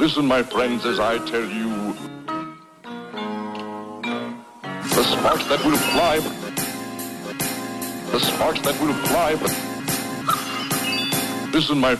listen, my friends, as I tell you. The sparks that will fly. The sparks that will fly. Listen, my.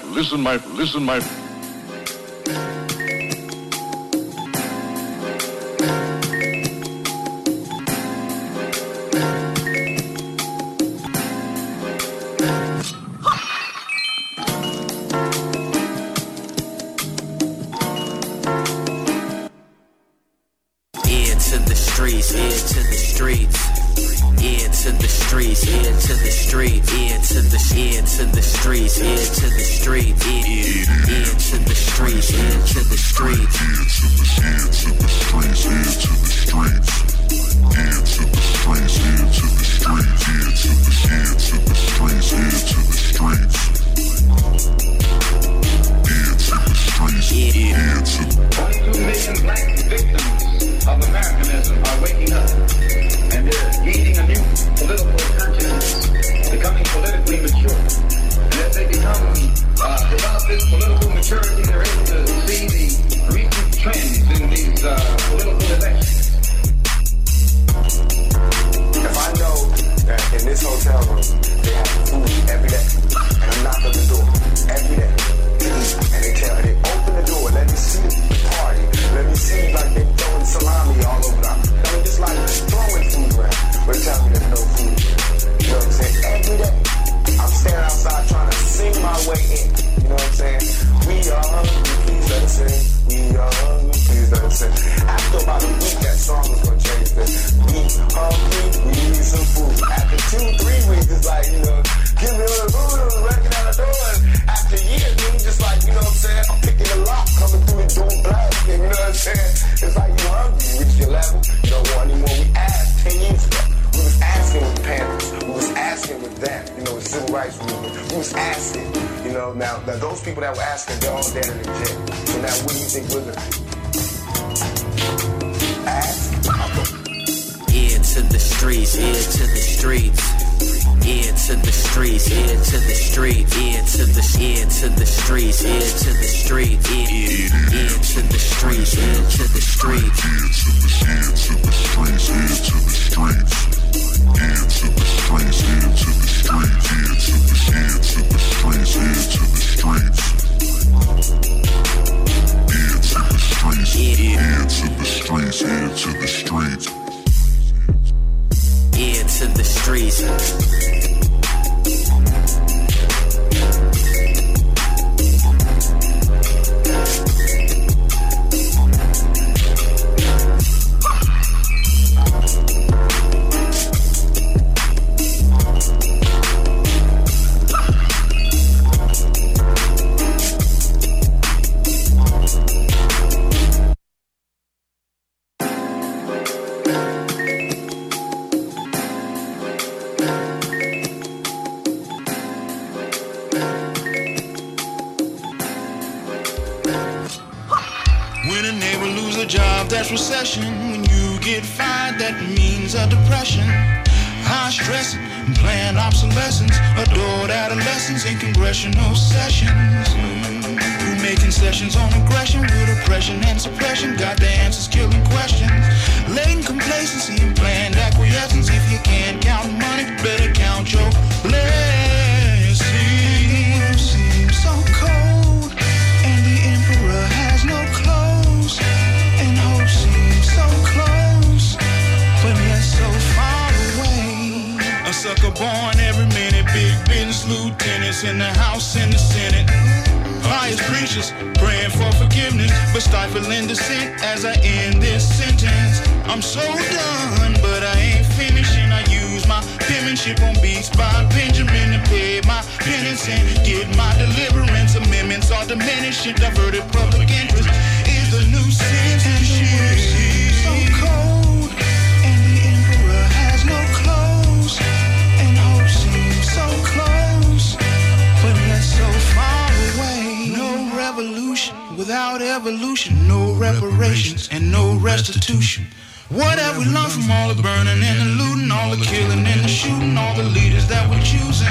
Without evolution, no reparations and no restitution. What have we learned from all the burning and the looting, all the killing and the shooting, all the leaders that we're choosing?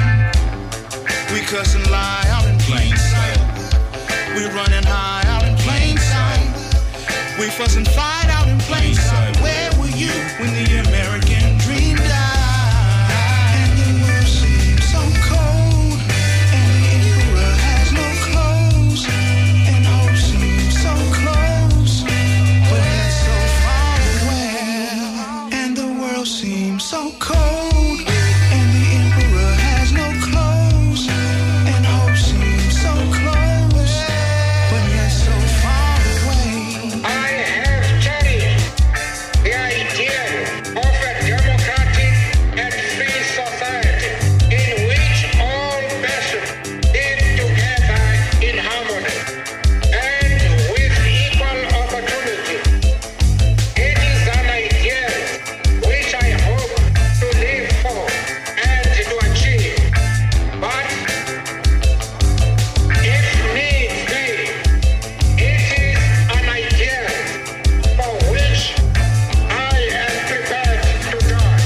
We cuss and lie out in plain sight. We running high out in plain sight. We fuss and fight out in plain sight. Where were you when the American dream died? And the world seems so cold, and the emperor has no clothes, and hope seems so close, but yet so far away. And the world seems so cold, and the emperor has no clothes, and hope seems so close, but yet so far away. I have studied the idea of a democratic and free society in which all persons live together in harmony and with equal opportunity. It is an ideal which I hope to live for and to achieve. But if need be, it is an ideal for which I am prepared to die.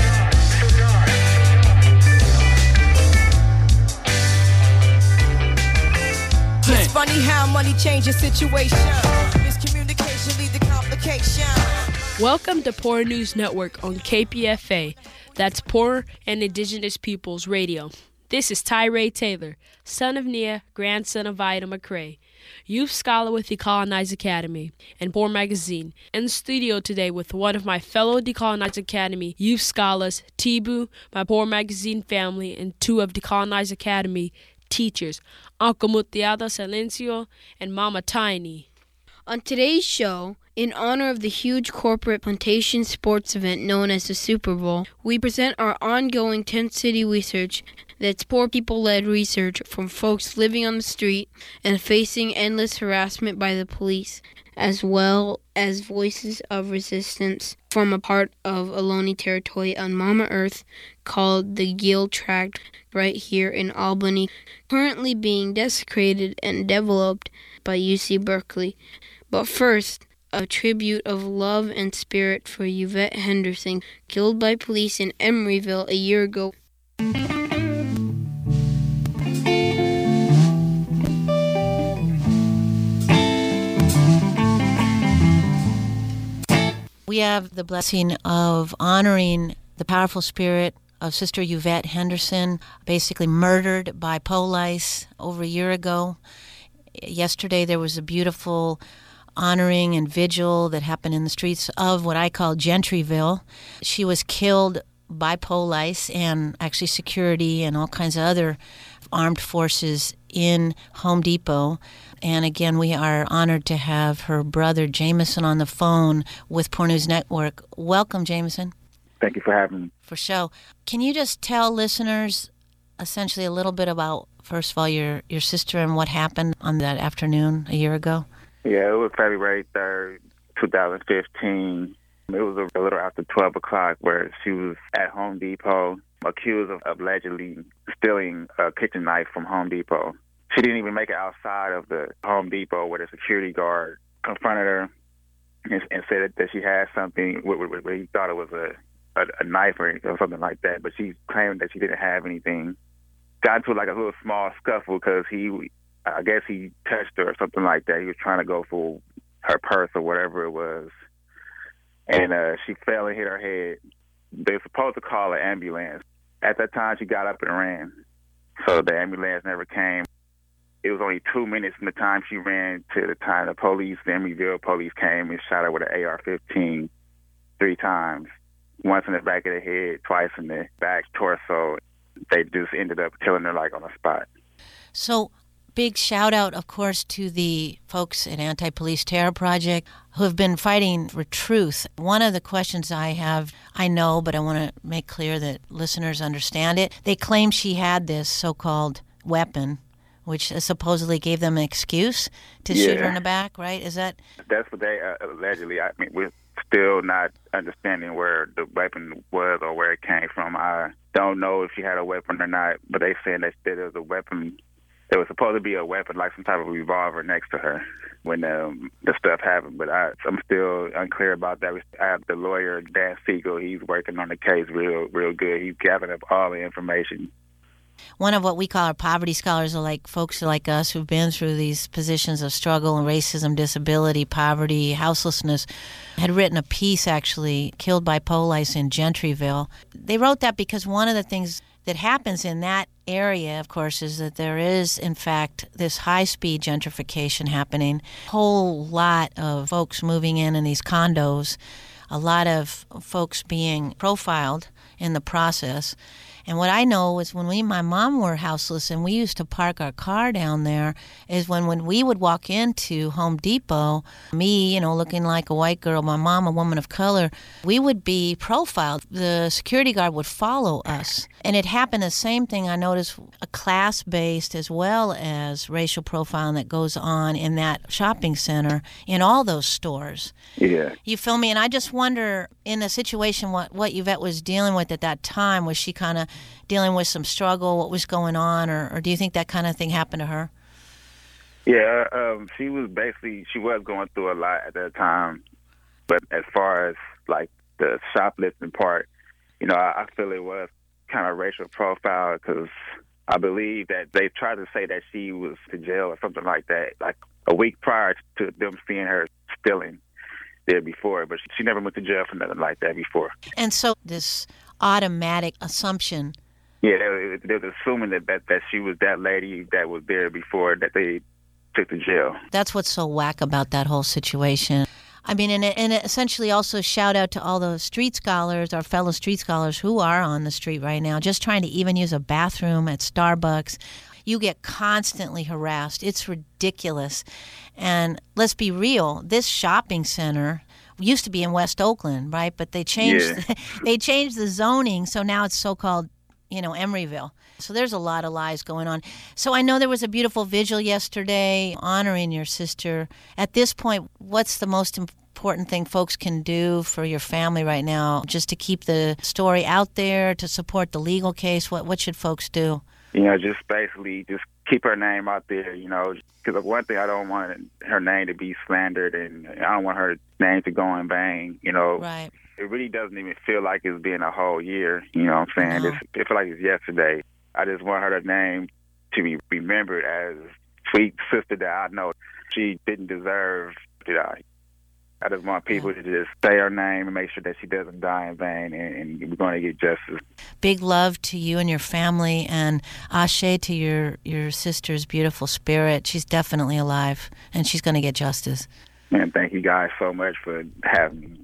It's funny how money changes situation. Miscommunication lead to complication. Welcome to Poor News Network on KPFA. That's Poor and Indigenous Peoples Radio. This is Tyree Taylor, son of Nia, grandson of Ida McCrae, youth scholar with Decolonize Academy and Poor Magazine. In the studio today with one of my fellow Decolonize Academy youth scholars, Tibu, my Poor Magazine family, and two of Decolonize Academy teachers, Uncle Mutiado Silencio and Mama Tiny. On today's show, in honor of the huge corporate plantation sports event known as the Super Bowl, we present our ongoing tent city research that's poor people-led research from folks living on the street and facing endless harassment by the police, as well as voices of resistance from a part of Ohlone territory on Mama Earth called the Gill Tract right here in Albany, currently being desecrated and developed by UC Berkeley. But first, a tribute of love and spirit for Yvette Henderson, killed by police in Emeryville a year ago. We have the blessing of honoring the powerful spirit of Sister Yvette Henderson, basically murdered by police over a year ago. Yesterday there was a beautiful honoring and vigil that happened in the streets of what I call Gentryville. She was killed by police and actually security and all kinds of other armed forces in Home Depot. And again, we are honored to have her brother Jameson on the phone with Poor News Network. Welcome, Jameson. Thank you for having me. For sure. Can you just tell listeners essentially a little bit about, first of all, your sister and what happened on that afternoon a year ago? Yeah, it was February 3rd, 2015. It was a little after 12 o'clock where she was at Home Depot accused of allegedly stealing a kitchen knife from Home Depot. She didn't even make it outside of the Home Depot where the security guard confronted her and said that she had something where he thought it was a knife or something like that, but she claimed that she didn't have anything. Got into like a little small scuffle because I guess he touched her or something like that. He was trying to go for her purse or whatever it was. And she fell and hit her head. They were supposed to call an ambulance. At that time, she got up and ran. So the ambulance never came. It was only 2 minutes from the time she ran to the time the Emeryville police came and shot her with an AR-15 3 times. Once in the back of the head, twice in the back torso. They just ended up killing her like on the spot. So, big shout out, of course, to the folks at Anti-Police Terror Project who have been fighting for truth. One of the questions I have, I know, but I want to make clear that listeners understand it. They claim she had this so-called weapon, which supposedly gave them an excuse to shoot her in the back, right? Is that? That's what they allegedly. I mean, we're still not understanding where the weapon was or where it came from. I don't know if she had a weapon or not, but they saying that there was a weapon. There was supposed to be a weapon, like some type of revolver, next to her when the stuff happened. But I'm still unclear about that. I have the lawyer, Dan Siegel. He's working on the case real good. He's gathering up all the information. One of what we call our poverty scholars are like folks like us who've been through these positions of struggle and racism, disability, poverty, houselessness, had written a piece actually, Killed by Police in Gentryville. They wrote that because one of the things that happens in that area, of course, is that there is, in fact, this high-speed gentrification happening. A whole lot of folks moving in these condos, a lot of folks being profiled in the process. And what I know is when my mom were houseless and we used to park our car down there, is when we would walk into Home Depot, me, looking like a white girl, my mom, a woman of color, we would be profiled. The security guard would follow us. And it happened the same thing I noticed, a class-based as well as racial profiling that goes on in that shopping center, in all those stores. Yeah. You feel me? And I just wonder, in a situation, what Yvette was dealing with at that time, was she kind of dealing with some struggle, what was going on, or do you think that kind of thing happened to her? Yeah, she was going through a lot at that time. But as far as like the shoplifting part, I feel it was kind of racial profile, because I believe that they tried to say that she was to jail or something like that, like a week prior to them seeing her stealing there before, but she never went to jail for nothing like that before. And so this automatic assumption. Yeah, they was assuming that she was that lady that was there before that they took to jail. That's what's so whack about that whole situation. I mean, and essentially also shout out to all the street scholars, our fellow street scholars who are on the street right now, just trying to even use a bathroom at Starbucks. You get constantly harassed. It's ridiculous. And let's be real, this shopping center used to be in West Oakland, right? But they changed they changed the zoning, so now it's so-called, Emeryville. So there's a lot of lies going on. So I know there was a beautiful vigil yesterday honoring your sister. At this point, what's the most important thing folks can do for your family right now, just to keep the story out there, to support the legal case? What should folks do? Just basically just keep her name out there, because one thing, I don't want her name to be slandered, and I don't want her name to go in vain, Right. It really doesn't even feel like it's been a whole year, you know what I'm saying? No. It feels like it's yesterday. I just want her name to be remembered as sweet sister that I know. She didn't deserve to die. I just want people to just say her name and make sure that she doesn't die in vain, and we're going to get justice. Big love to you and your family, and ashe to your sister's beautiful spirit. She's definitely alive, and she's going to get justice. And thank you guys so much for having me.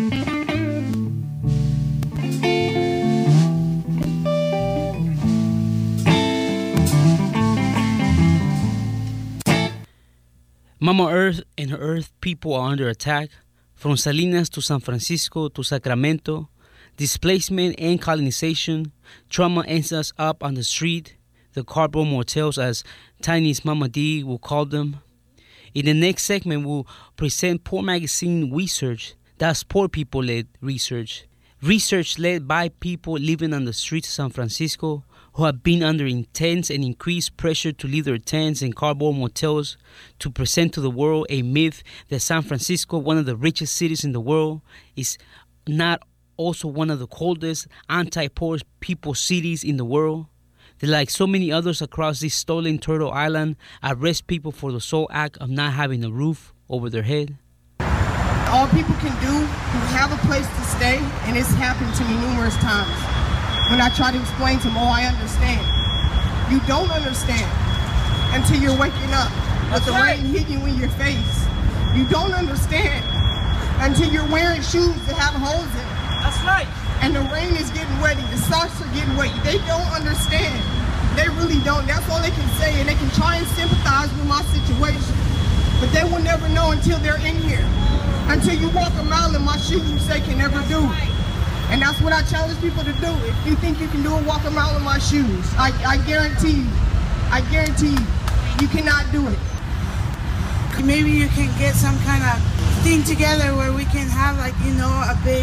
Mama Earth and her Earth people are under attack. From Salinas to San Francisco to Sacramento, displacement and colonization, trauma ends us up on the street, the cardboard motels, as Tiny's Mama D will call them. In the next segment, we'll present Poor Magazine research. That's poor people-led research. Research led by people living on the streets of San Francisco who have been under intense and increased pressure to leave their tents and cardboard motels to present to the world a myth that San Francisco, one of the richest cities in the world, is not also one of the coldest, anti-poor people cities in the world. That, like so many others across this stolen turtle island, arrest people for the sole act of not having a roof over their head. All people can do who have a place to stay, and it's happened to me numerous times. When I try to explain to them, I understand. You don't understand until you're waking up with the rain hitting you in your face. You don't understand until you're wearing shoes that have holes in them. That's right. And the rain is getting wet, and your socks are getting wet. They don't understand. They really don't. That's all they can say, and they can try and sympathize with my situation. But they will never know until they're in here. Until you walk a mile in my shoes, you say can never do it. And that's what I challenge people to do. If you think you can do it, walk a mile in my shoes. I guarantee you, you cannot do it. Maybe you can get some kind of thing together where we can have a big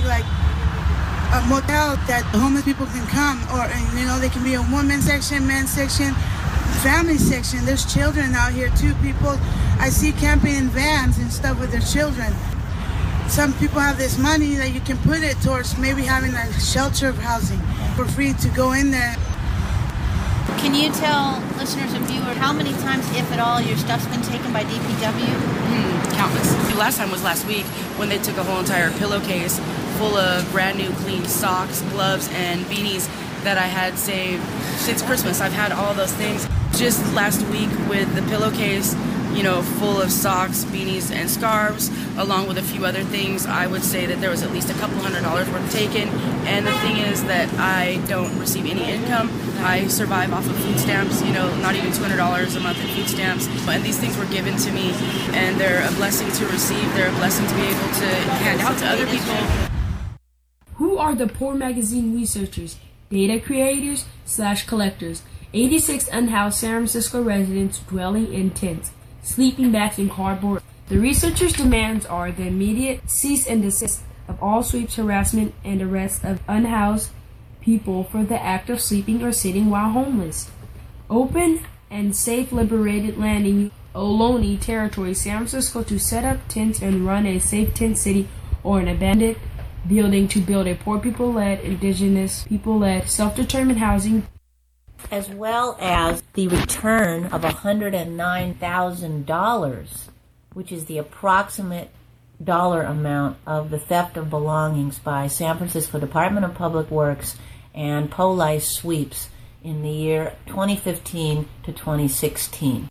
a motel that the homeless people can come, or they can be a women's section, men's section, family section. There's children out here too. People I see camping in vans and stuff with their children. Some people have this money that you can put it towards maybe having a shelter of housing for free to go in there. Can you tell listeners and viewers how many times, if at all, your stuff's been taken by DPW? Countless. The last time was last week when they took a whole entire pillowcase full of brand new clean socks, gloves, and beanies that I had saved since Christmas. I've had all those things. Just last week with the pillowcase, full of socks, beanies, and scarves, along with a few other things, I would say that there was at least a couple $100 worth taken. And the thing is that I don't receive any income. I survive off of food stamps, not even $200 a month in food stamps. And these things were given to me, and they're a blessing to receive. They're a blessing to be able to hand out to other people. Who are the Poor Magazine researchers, data creators / collectors? 86 unhoused San Francisco residents dwelling in tents, sleeping bags, and cardboard. The researchers' demands are the immediate cease and desist of all sweeps, harassment, and arrest of unhoused people for the act of sleeping or sitting while homeless. Open and safe liberated land in Ohlone territory, San Francisco, to set up tents and run a safe tent city or an abandoned building to build a poor people-led, indigenous people-led, self-determined housing, as well as the return of $109,000, which is the approximate dollar amount of the theft of belongings by San Francisco Department of Public Works and Police sweeps in the year 2015 to 2016.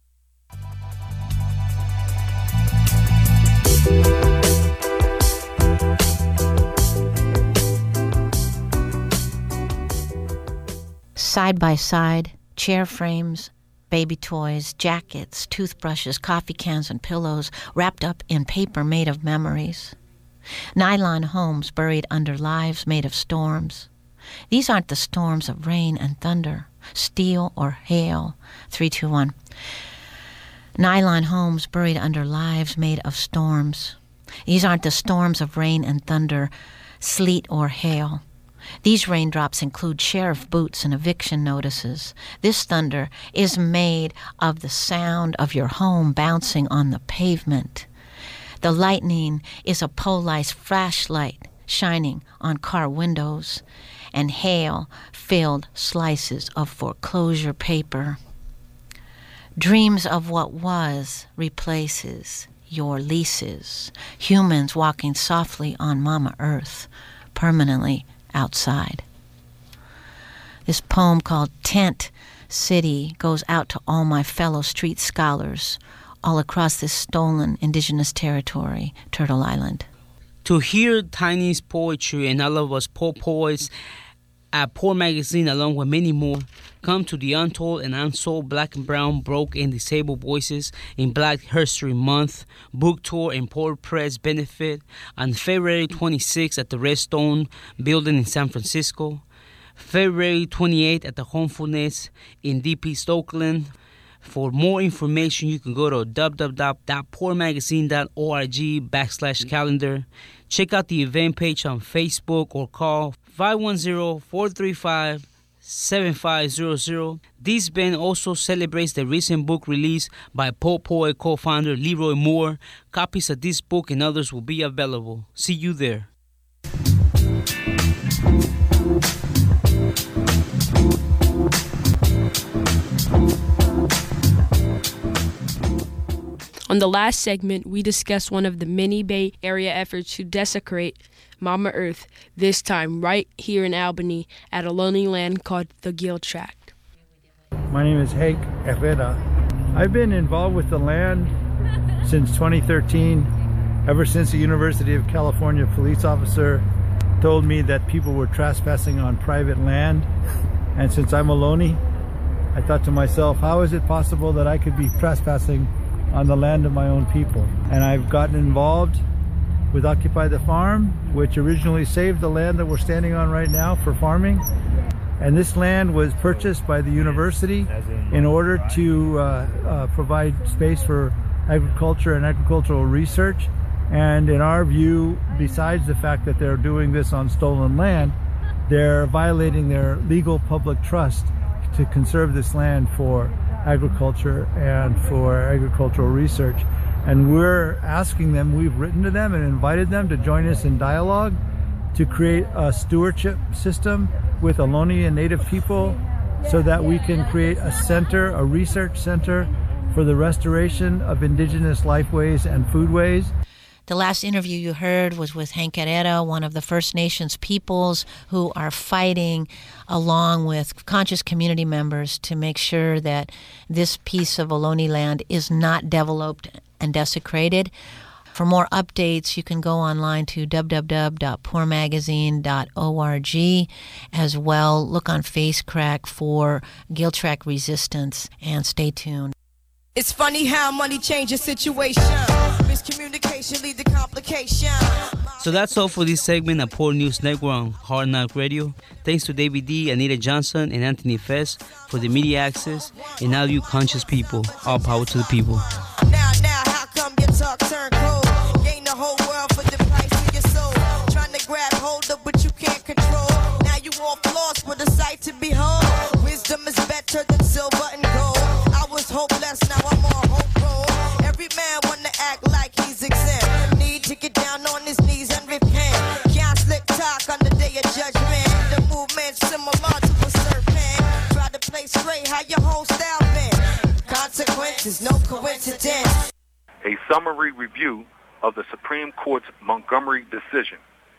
Side by side, chair frames, baby toys, jackets, toothbrushes, coffee cans, and pillows wrapped up in paper made of memories. Nylon homes buried under lives made of storms. These aren't the storms of rain and thunder, steel or hail. 3, 2, 1. Nylon homes buried under lives made of storms. These aren't the storms of rain and thunder, sleet or hail. These raindrops include sheriff boots and eviction notices. This thunder is made of the sound of your home bouncing on the pavement. The lightning is a police flashlight shining on car windows, and hail-filled slices of foreclosure paper. Dreams of what was replaces your leases. Humans walking softly on Mama Earth, permanently outside. This poem called Tent City goes out to all my fellow street scholars all across this stolen indigenous territory, Turtle Island. To hear Tiny's poetry and all of us poor poets at Poor Magazine, along with many more, come to the Untold and Unsold Black and Brown, Broke and Disabled Voices in Black History Month book tour and Poor Press benefit on February 26th at the Redstone Building in San Francisco, February 28th at the Homefulness in Deep East Oakland. For more information, you can go to www.poormagazine.org/calendar. Check out the event page on Facebook or call 510-435-7500. This band also celebrates the recent book release by Poet co-founder Leroy Moore. Copies of this book and others will be available. See you there. On the last segment, we discussed one of the many Bay Area efforts to desecrate Mama Earth, this time right here in Albany at a lonely land called the Gill Tract. My name is Hank Herrera. I've been involved with the land since 2013, ever since the University of California police officer told me that people were trespassing on private land. And since I'm a Ohlone, I thought to myself, how is it possible that I could be trespassing on the land of my own people? And I've gotten involved with Occupy the Farm, which originally saved the land that we're standing on right now for farming. And this land was purchased by the university in order to provide space for agriculture and agricultural research. And in our view, besides the fact that they're doing this on stolen land, they're violating their legal public trust to conserve this land for agriculture and for agricultural research. And we're asking them, we've written to them and invited them to join us in dialogue to create a stewardship system with Ohlone and Native people so that we can create a center, a research center for the restoration of indigenous lifeways and foodways. The last interview you heard was with Hank Herrera, one of the First Nations peoples who are fighting along with conscious community members to make sure that this piece of Ohlone land is not developed and desecrated. For more updates, you can go online to www.poormagazine.org. As well, look on FaceCrack for Giltrek Resistance, and stay tuned. It's funny how money changes situation. Miscommunication lead to complication. So that's all for this segment of Poor News Network on Hard Knock Radio. Thanks to David D., Anita Johnson, and Anthony Fess for the media access, and all you conscious people. All power to the people. Now, how come your talk turn cold? Gain the whole world for the price of your soul. Trying to grab hold of what you can't control. Now you all lost with a sight to behold. Wisdom is better than silver and gold. I was hopeless, now I'm on hope roll. Every man wanna act like he's exempt. Need to get down on his knees and repent. Can't slick talk on the day of judgment. The movement's similar to a serpent. Try to play straight, how your whole style been. Consequences, no coincidence. A summary review of the Supreme Court's Montgomery decision.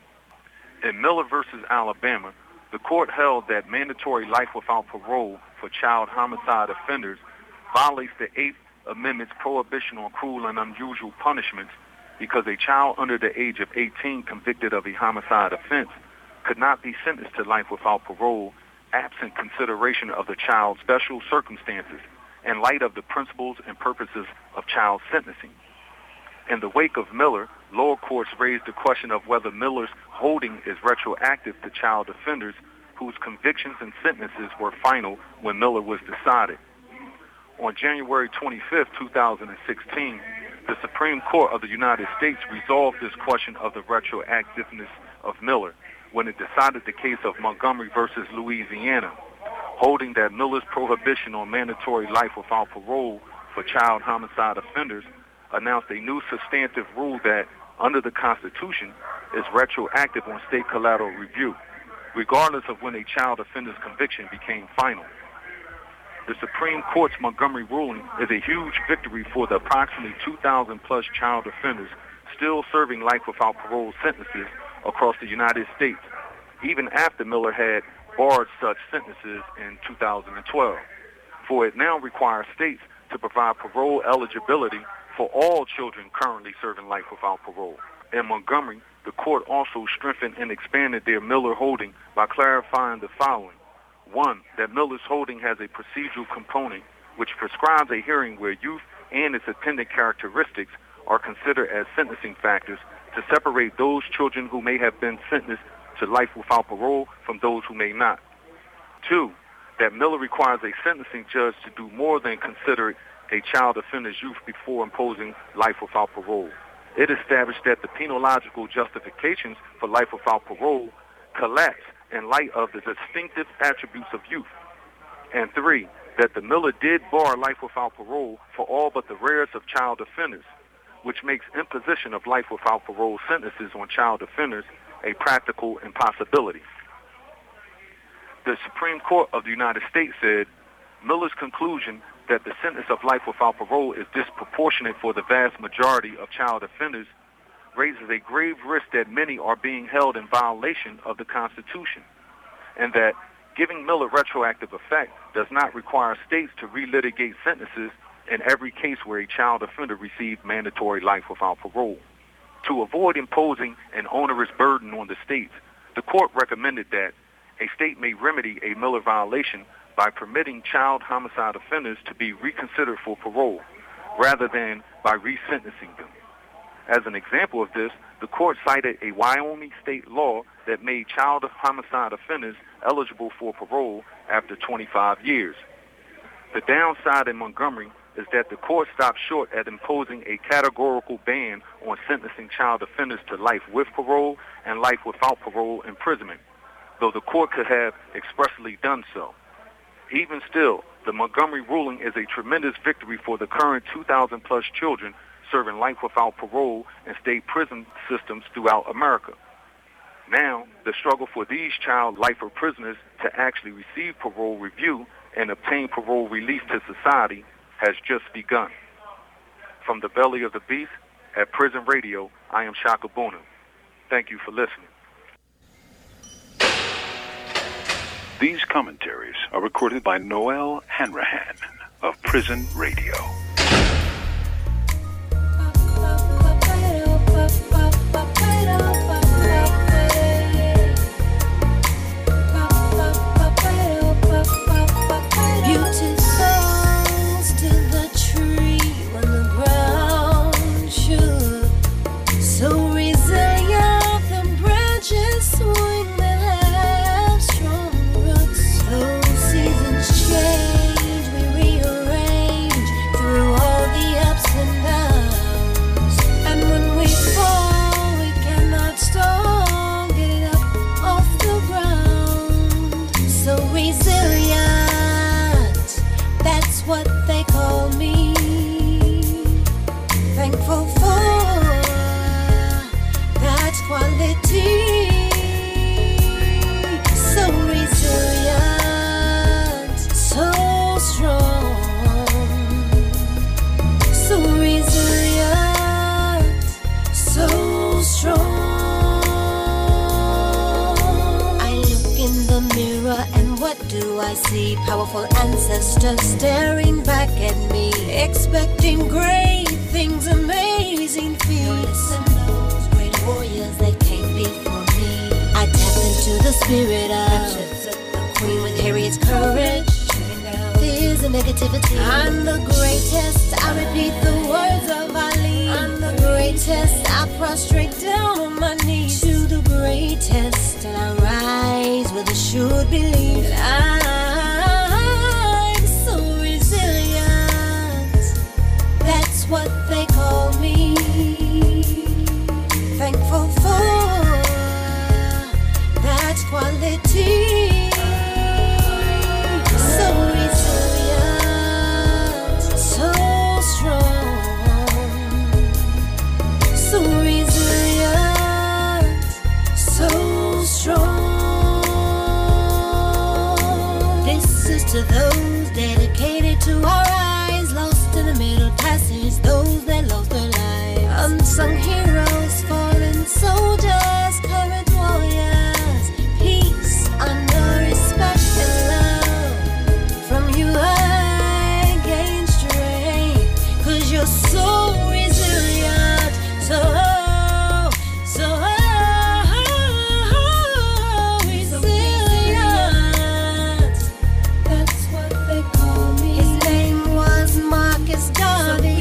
In Miller versus Alabama, the court held that mandatory life without parole for child homicide offenders violates the Eighth Amendment's prohibition on cruel and unusual punishments because a child under the age of 18 convicted of a homicide offense could not be sentenced to life without parole absent consideration of the child's special circumstances in light of the principles and purposes of child sentencing. In the wake of Miller, lower courts raised the question of whether Miller's holding is retroactive to child offenders whose convictions and sentences were final when Miller was decided. On January 25, 2016, the Supreme Court of the United States resolved this question of the retroactiveness of Miller when it decided the case of Montgomery versus Louisiana, holding that Miller's prohibition on mandatory life without parole for child homicide offenders announced a new substantive rule that, under the Constitution, is retroactive on state collateral review, regardless of when a child offender's conviction became final. The Supreme Court's Montgomery ruling is a huge victory for the approximately 2,000-plus child offenders still serving life without parole sentences across the United States, even after Miller had barred such sentences in 2012, for it now requires states to provide parole eligibility for all children currently serving life without parole. In Montgomery, the court also strengthened and expanded their Miller holding by clarifying the following. One, that Miller's holding has a procedural component which prescribes a hearing where youth and its attendant characteristics are considered as sentencing factors to separate those children who may have been sentenced to life without parole from those who may not. Two, that Miller requires a sentencing judge to do more than consider a child offender's youth before imposing life without parole. It established that the penological justifications for life without parole collapse in light of the distinctive attributes of youth. And three, that the Miller did bar life without parole for all but the rarest of child offenders, which makes imposition of life without parole sentences on child offenders a practical impossibility. The Supreme Court of the United States said Miller's conclusion that the sentence of life without parole is disproportionate for the vast majority of child offenders raises a grave risk that many are being held in violation of the Constitution, and that giving Miller retroactive effect does not require states to relitigate sentences in every case where a child offender received mandatory life without parole. To avoid imposing an onerous burden on the states, the court recommended that a state may remedy a Miller violation by permitting child homicide offenders to be reconsidered for parole, rather than by resentencing them. As an example of this, the court cited a Wyoming state law that made child homicide offenders eligible for parole after 25 years. The downside in Montgomery is that the court stopped short at imposing a categorical ban on sentencing child offenders to life with parole and life without parole imprisonment, though the court could have expressly done so. Even still, the Montgomery ruling is a tremendous victory for the current 2,000-plus children serving life without parole in state prison systems throughout America. Now, the struggle for these child lifer prisoners to actually receive parole review and obtain parole release to society has just begun. From the belly of the beast at Prison Radio, I am Shaka Buna. Thank you for listening. These commentaries are recorded by Noel Hanrahan of Prison Radio. Powerful ancestors staring back at me, expecting great things, amazing feats. And those great warriors that came before me. I tap into the spirit of the queen with Harriet's courage. There's a negativity. I'm the greatest. I repeat the words of Ali. I'm the greatest. I prostrate down on my knees to the greatest, and I rise with assured belief. What they call me, thankful for that quality. So resilient, so strong, so resilient, so strong. This is to those dedicated to our eyes, lost in the middle passage, those that lost their lives, unsung heroes, fallen soldiers, courage warriors, peace, honor, respect, and love. From you I gain strength, 'cause you're so resilient, so resilient. That's what they call me. His name was Marcus Garvey.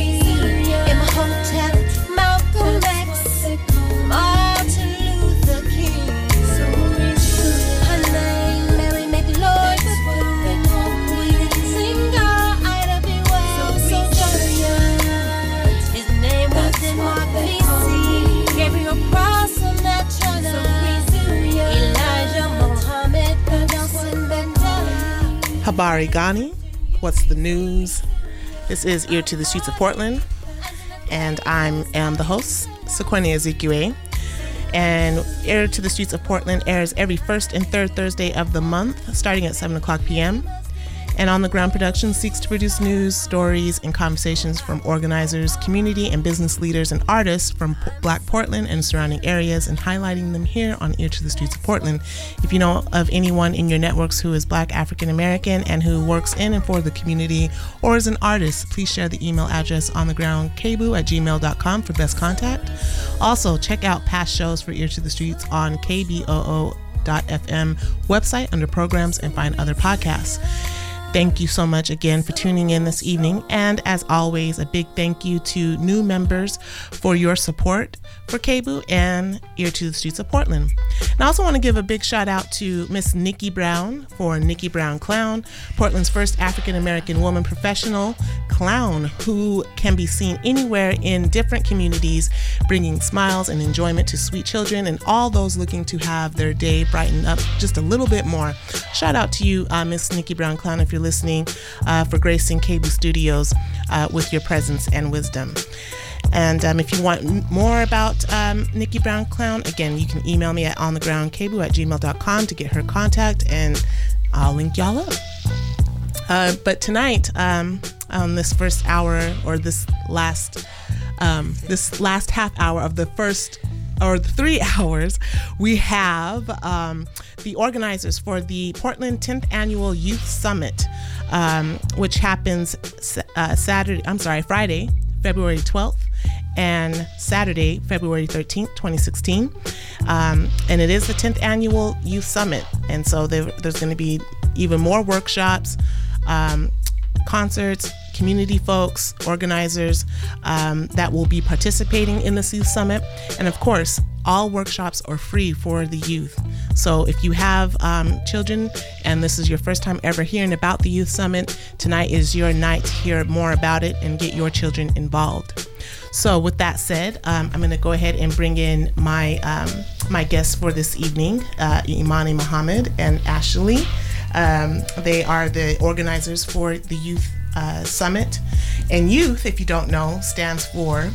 Habari Ghani, what's the news? This is Ear to the Streets of Portland, and I am the host, Sequenia Ezekue. And Ear to the Streets of Portland airs every first and third Thursday of the month, starting at 7 o'clock p.m. And On the Ground Production seeks to produce news, stories, and conversations from organizers, community and business leaders, and artists from Black Portland and surrounding areas, and highlighting them here on Ear to the Streets of Portland. If you know of anyone in your networks who is Black African American and who works in and for the community or is an artist, please share the email address onthegroundkbu@gmail.com for best contact. Also, check out past shows for Ear to the Streets on KBOO.FM website under programs and find other podcasts. Thank you so much again for tuning in this evening. And as always, a big thank you to new members for your support for KBOO and Ear to the Streets of Portland. And I also want to give a big shout out to Miss Nikki Brown for Nikki Brown Clown, Portland's first African-American woman professional clown who can be seen anywhere in different communities, bringing smiles and enjoyment to sweet children and all those looking to have their day brighten up just a little bit more. Shout out to you, Miss Nikki Brown Clown, if you're listening, for gracing KBOO Studios with your presence and wisdom. And if you want more about Nikki Brown Clown, again, you can email me at onthegroundkbu@gmail.com to get her contact and I'll link y'all up. But tonight, on this first hour, or this last half hour of the first, or the 3 hours, we have the organizers for the Portland 10th Annual Youth Summit, which happens Friday, February 12th, and Saturday, February 13th, 2016. And it is the 10th Annual Youth Summit. And so there's going to be even more workshops, concerts, community folks, organizers that will be participating in this Youth Summit. And of course, all workshops are free for the youth. So if you have children and this is your first time ever hearing about the Youth Summit, tonight is your night to hear more about it and get your children involved. So with that said, I'm going to go ahead and bring in my guests for this evening, Imani Muhammad and Ashley. They are the organizers for the Youth Summit. And youth, if you don't know, stands for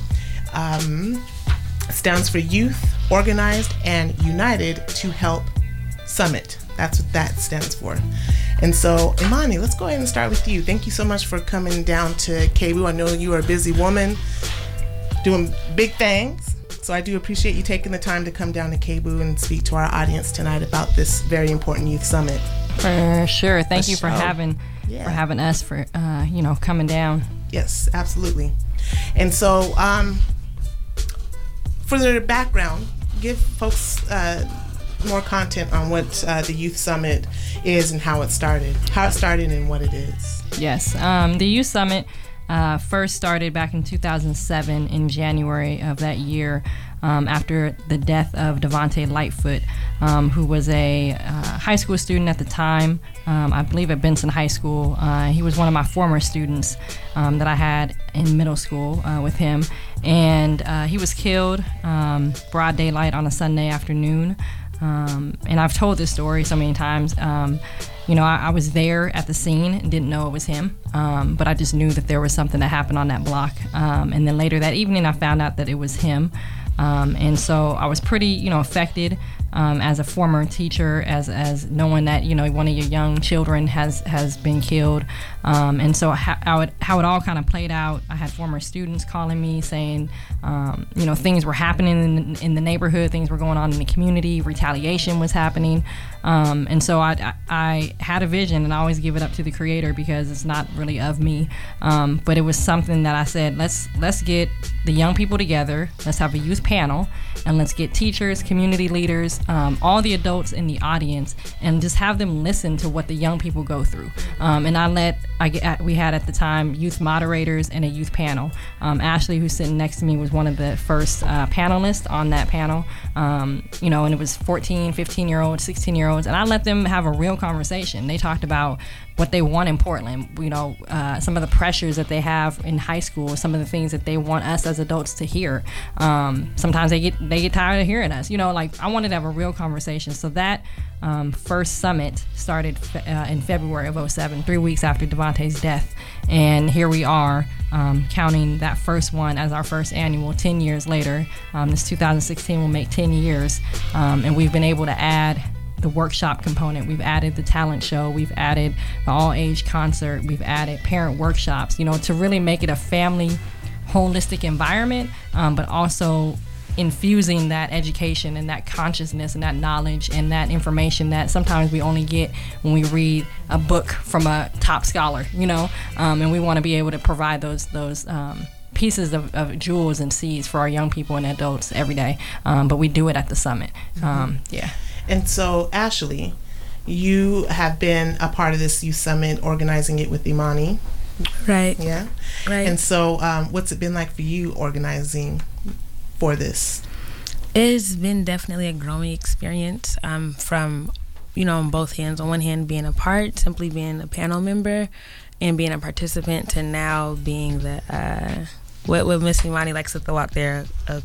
Youth Organized and United to Help Summit. That's what that stands for. And so, Imani, let's go ahead and start with you. Thank you so much for coming down to KBOO. I know you are a busy woman doing big things. So I do appreciate you taking the time to come down to KBOO and speak to our audience tonight about this very important Youth Summit. For sure. Thank you for having us, for coming down. Yes, absolutely. And so, for their background, give folks more content on what the Youth Summit is and how it started and what it is. Yes, the Youth Summit first started back in 2007 in January of that year, after the death of Devontae Lightfoot, who was a high school student at the time, I believe at Benson High School. He was one of my former students that I had in middle school with him, and he was killed broad daylight on a Sunday afternoon. And I've told this story so many times. I was there at the scene and didn't know it was him, but I just knew that there was something that happened on that block. And then later that evening, I found out that it was him. And so I was pretty, affected as a former teacher, as knowing that, one of your young children has been killed. And so how it all kind of played out, I had former students calling me saying, things were happening in the neighborhood, things were going on in the community, retaliation was happening. And so I had a vision, and I always give it up to the Creator because it's not really of me. But it was something that I said, let's get the young people together, let's have a youth panel, and let's get teachers, community leaders, all the adults in the audience, and just have them listen to what the young people go through. And we had at the time youth moderators and a youth panel. Ashley, who's sitting next to me, was one of the first panelists on that panel. And it was 14, 15-year-olds, 16-year-olds, and I let them have a real conversation. They talked about what they want in Portland, some of the pressures that they have in high school, some of the things that they want us as adults to hear. Sometimes they get tired of hearing us. I wanted to have a real conversation. So that first summit started in February of 2007, 3 weeks after Devontae's death. And here we are, counting that first one as our first annual 10 years later. This 2016 will make 10 years. And we've been able to add the workshop component. We've added the talent show. We've added the all-age concert. We've added parent workshops, to really make it a family, holistic environment, but also infusing that education and that consciousness and that knowledge and that information that sometimes we only get when we read a book from a top scholar, and we want to be able to provide those pieces of jewels and seeds for our young people and adults every day, but we do it at the summit. Yeah. And so, Ashley, you have been a part of this Youth Summit, organizing it with Imani. Right. Yeah. Right. And so, what's it been like for you organizing for this? It's been definitely a growing experience, from, on both hands. On one hand, being a part, simply being a panel member and being a participant, to now being the, what Miss Imani likes to throw out there, a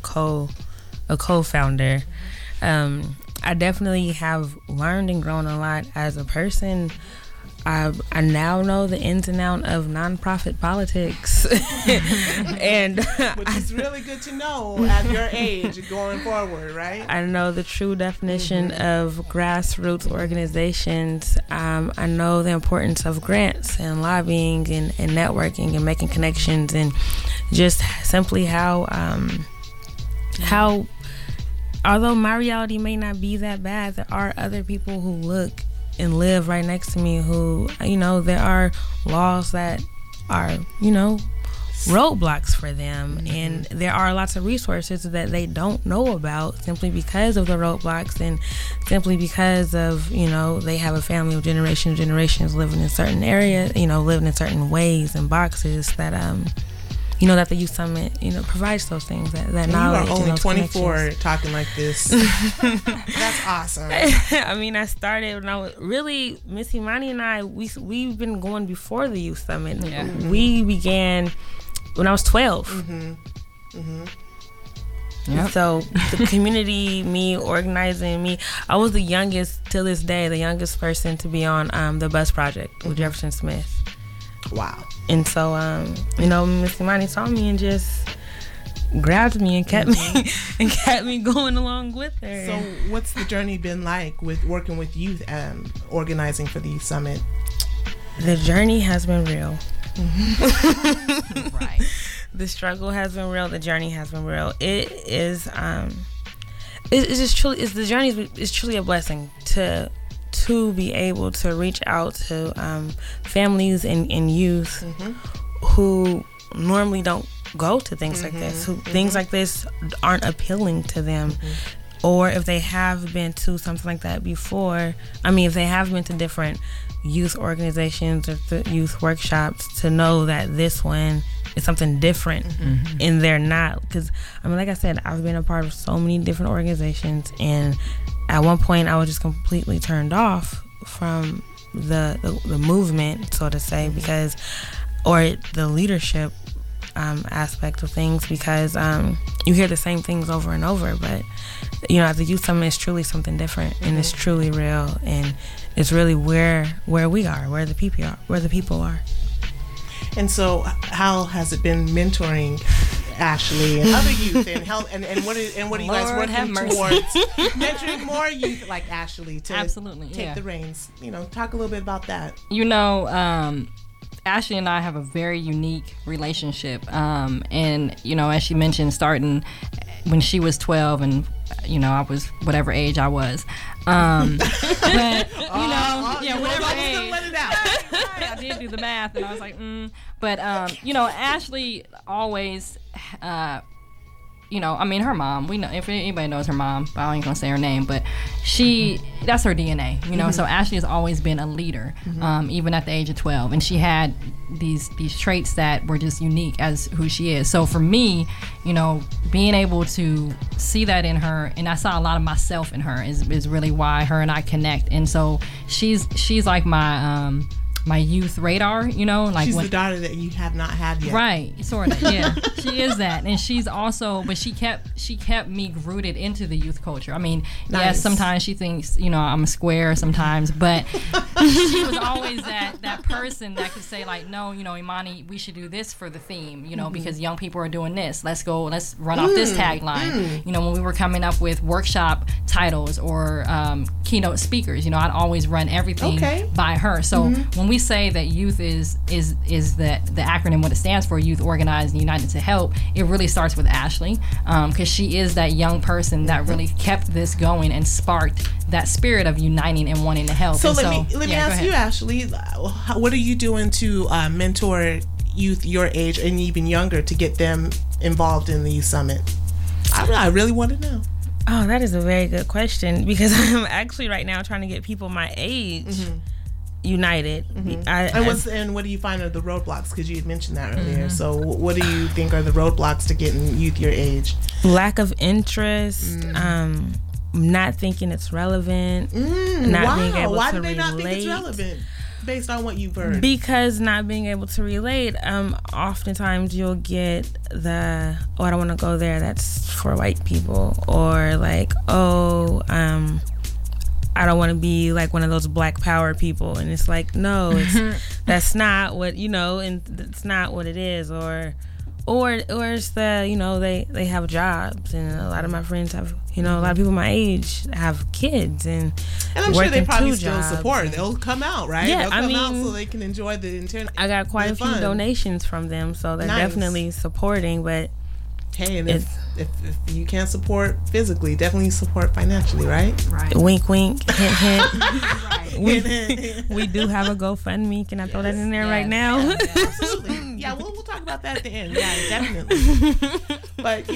co-founder. I definitely have learned and grown a lot as a person. I now know the ins and outs of nonprofit politics, and which is really good to know at your age going forward, right? I know the true definition of grassroots organizations. I know the importance of grants and lobbying and networking and making connections, and just simply how although my reality may not be that bad, there are other people who look and live right next to me who, there are laws that are, roadblocks for them, and there are lots of resources that they don't know about simply because of the roadblocks, and simply because of, they have a family of generations living in certain areas, living in certain ways and boxes that that the Youth Summit, provides those things, that knowledge. You are only 24 talking like this. That's awesome. I mean, I started when I was really, Miss Imani and I, we've been going before the Youth Summit. Yeah. We began when I was 12. Yep. So the community, me organizing, I was the youngest to this day, the youngest person to be on the Bus Project with Jefferson Smith. Wow. And so, Miss Imani saw me and just grabbed me and kept me going along with her. So what's the journey been like with working with youth and organizing for the Youth Summit? The journey has been real. Right. The struggle has been real. The journey has been real. It is, it's just truly, the journey is truly a blessing to be able to reach out to families and youth who normally don't go to things like this, who things like this aren't appealing to them, or if they have been to something like that before, if they have been to different youth organizations or youth workshops, to know that this one is something different and they're not, because like I said, I've been a part of so many different organizations, and at one point I was just completely turned off from the movement, so to say, because, or the leadership aspect of things, because you hear the same things over and over, but at the Youth Summit, it's truly something different, and it's truly real, and it's really where we are, where the people are. And so how has it been mentoring Ashley and other youth, and help, and what are you guys working towards? Mentoring more youth like Ashley to absolutely take the reins. Talk a little bit about that. Ashley and I have a very unique relationship, and as she mentioned, starting when she was 12 and I was whatever age I was, but whatever age. I did do the math, and I was like, But Ashley always, her mom. We know, if anybody knows her mom, but I ain't gonna say her name. But that's her DNA. So Ashley has always been a leader, even at the age of 12, and she had these traits that were just unique as who she is. So for me, being able to see that in her, and I saw a lot of myself in her, is really why her and I connect. And so she's like my youth radar, she's the daughter that you have not had yet. Right, sort of, yeah. She is that, and she's also, but she kept me rooted into the youth culture. Yes, sometimes she thinks, I'm a square sometimes, but she was always that person that could say like, no, Imani, we should do this for the theme, because young people are doing this. Let's run off this tagline. When we were coming up with workshop titles or keynote speakers, I'd always run everything by her. So when we say that youth is the acronym, what it stands for, Youth Organized and United to Help, it really starts with Ashley, because she is that young person that really kept this going and sparked that spirit of uniting and wanting to help. So let me ask you, Ashley, what are you doing to mentor youth your age and even younger to get them involved in the Youth Summit? I really want to know. Oh, that is a very good question, because I'm actually right now trying to get people my age united. And what do you find are the roadblocks? Because you had mentioned that earlier. So what do you think are the roadblocks to getting youth your age? Lack of interest, not thinking it's relevant, not being able Why to do they relate. not think it's relevant? Based on what you've heard. Because not being able to relate, oftentimes you'll get I don't want to go there, that's for white people, or like, I don't want to be like one of those Black Power people, and it's like, no, that's not what, and that's not what it is, or it's the, they have jobs, and a lot of my friends have, a lot of people my age have kids, and I'm sure they probably still jobs. support. They'll come out, right? Yeah, They'll come out so they can enjoy the intern. I got quite a few donations from them, so they're definitely supporting, but hey, and if you can't support physically, definitely support financially, right? Right. Wink, wink, hint, hint. Right. We do have a GoFundMe. Can I throw that in there right now? Yeah, absolutely. Yeah, we'll talk about that at the end. Yeah, definitely. But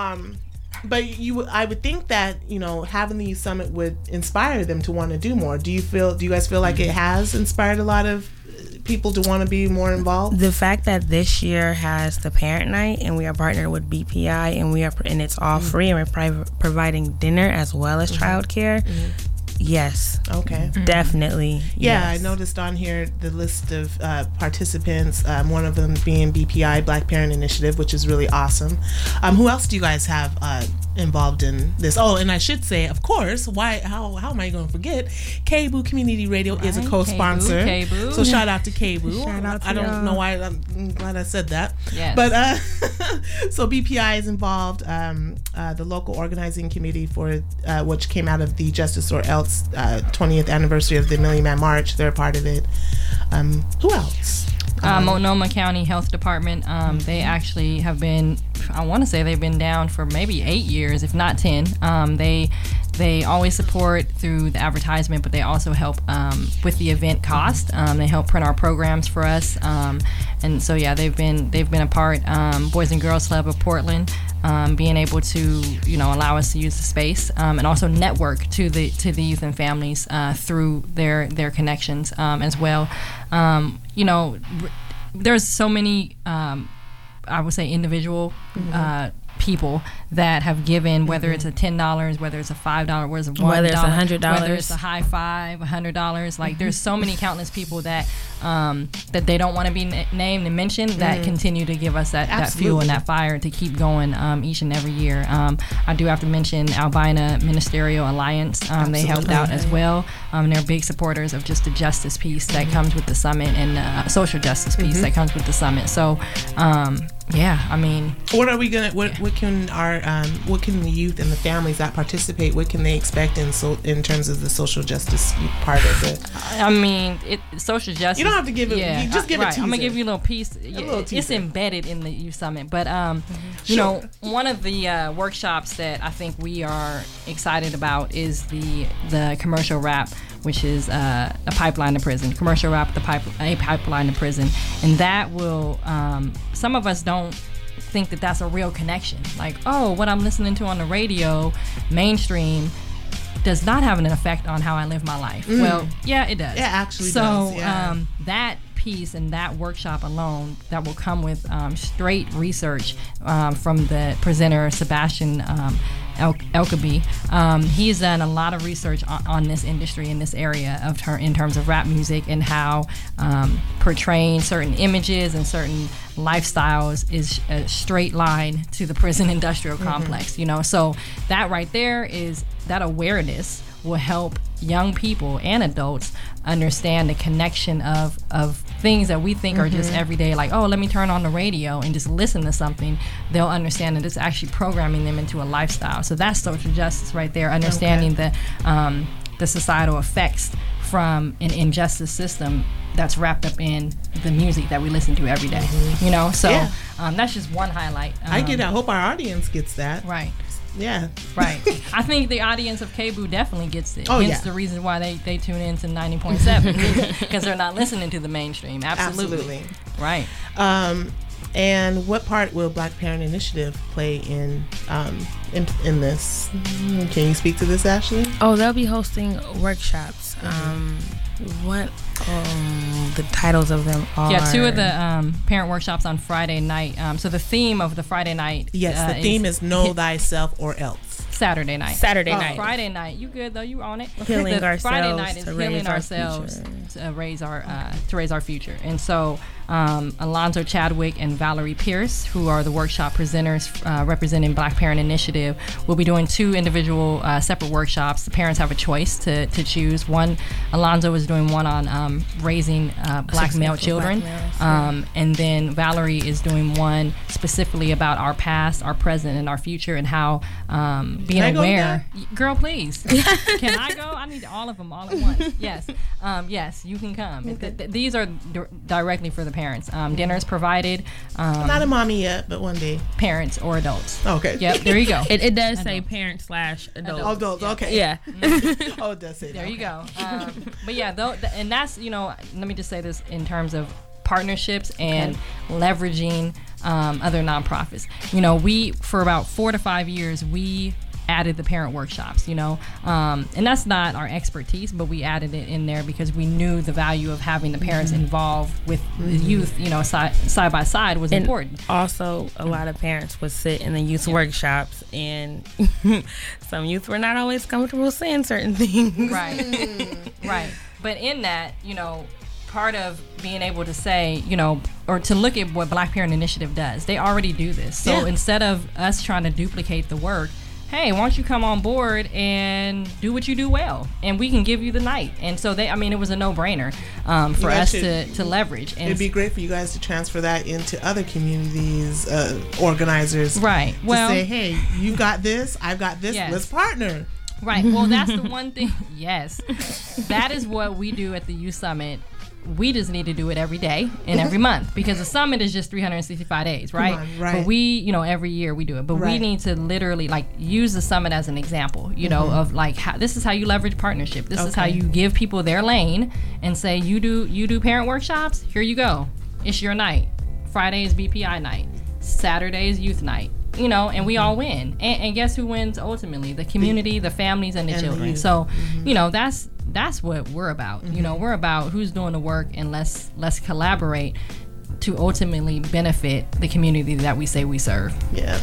I would think that having the summit would inspire them to want to do more. Do you guys feel like it has inspired a lot of people to want to be more involved? The fact that this year has the parent night, and we are partnered with BPI, and it's all free, and we're providing dinner as well as childcare. Yes. Okay. Definitely. Yeah, yes. I noticed on here the list of participants, one of them being BPI, Black Parent Initiative, which is really awesome. Who else do you guys have involved in this? Oh, and I should say, of course, how am I going to forget? KBOO Community Radio is a co-sponsor. KBOO. So shout out to KBOO. Shout out to I don't know why, I'm glad I said that. Yes. But so BPI is involved, the local organizing committee for which came out of the Justice or Else 20th anniversary of the Million Man March. They're a part of it. Who else? Multnomah County Health Department. They actually have been, I want to say they've been down for maybe 8 years, if not 10. They always support through the advertisement, but they also help with the event cost. They help print our programs for us, and so yeah, they've been a part. Boys and Girls Club of Portland, being able to allow us to use the space, and also network to the youth and families through their connections as well. There's so many I would say individual people that have given, whether it's a $10, whether it's a $5, whether it's a $1, whether it's $100, whether it's a high five, $100. Like there's so many countless people that they don't want to be named and mentioned that continue to give us that fuel and that fire to keep going each and every year. I do have to mention Albina Ministerial Alliance. They helped out as well. They're big supporters of just the justice piece that comes with the summit, and social justice piece that comes with the summit. So yeah, I mean, what are we gonna? What can the youth and the families that participate? What can they expect in terms of the social justice part of it? I mean, social justice. You don't have to give it. Yeah, you just give it. I'm gonna give you a little piece. It's embedded in the youth summit, but one of the workshops that I think we are excited about is the commercial rap, which is a pipeline to prison. Commercial rap, a pipeline to prison, and that will. Some of us don't think that that's a real connection. Like, oh, what I'm listening to on the radio, mainstream, does not have an effect on how I live my life. Well, yeah, it does. Yeah, actually does. So that piece and that workshop alone, that will come with straight research from the presenter, Sebastian Elkaby. He's done a lot of research on this industry in this area in terms of rap music, and how portraying certain images and certain lifestyles is a straight line to the prison industrial complex. So that right there is that awareness will help young people and adults understand the connection of things that we think are just everyday, like, oh, let me turn on the radio and just listen to something. They'll understand that it's actually programming them into a lifestyle. So that's social justice right there, understanding the societal effects from an injustice system that's wrapped up in the music that we listen to every day. So that's just one highlight. I get it. I hope our audience gets that. Right. Yeah. Right. I think the audience of KBOO definitely gets it. Oh, Hence the reason why they tune in to 90.7, because they're not listening to the mainstream. Absolutely. Right. And what part will Black Parent Initiative play in this? Can you speak to this, Ashley? Oh, they'll be hosting workshops. What the titles of them are? Yeah, two of the parent workshops on Friday night. So the theme of the Friday night. Yes, the theme is Know Thyself or Else. Saturday night. Friday night. You good though? You on it? Healing ourselves. Friday night is healing ourselves to raise our future. And so Alonzo Chadwick and Valerie Pierce, who are the workshop presenters representing Black Parent Initiative, will be doing 2 individual separate workshops. The parents have a choice to choose. One, Alonzo is doing one on raising Black male children, and then Valerie is doing one specifically about our past, our present, and our future, and how being aware. Girl, please. Can I go? I need all of them all at once. Yes. Yes, you can come. Okay. These are directly for the parents. Dinner is provided. I'm not a mommy yet, but one day. Parents or adults. Okay. Yep, there you go. It does say parent/adults. Adults, okay. Yeah. Oh, it does say that. There you go. But yeah, and that's, let me just say this in terms of partnerships and leveraging other nonprofits. We, for about 4 to 5 years, we added the parent workshops, and that's not our expertise, but we added it in there because we knew the value of having the parents involved with the youth, side by side was important. Also, a lot of parents would sit in the youth workshops, and some youth were not always comfortable saying certain things. Right. But in that, part of being able to say, or to look at what Black Parent Initiative does, they already do this. So instead of us trying to duplicate the work, hey, why don't you come on board and do what you do well, and we can give you the night. And so it was a no-brainer for us to leverage. And it'd be great for you guys to transfer that into other communities, organizers. Right. To say, hey, you got this, I've got this, let's partner. Right. Well, that's the one thing. Yes. That is what we do at the Youth Summit. We just need to do it every day and every month, because the summit is just 365 days, right? Right. But we, every year we do it. But we need to literally use the summit as an example, of how, this is how you leverage partnership. This is how you give people their lane and say, you do parent workshops, here you go. It's your night. Friday is BPI night. Saturday is youth night. And we all win. And guess who wins ultimately? The community, the families, and the children. So, that's what we're about. We're about who's doing the work, and let's collaborate to ultimately benefit the community that we say we serve. Yeah.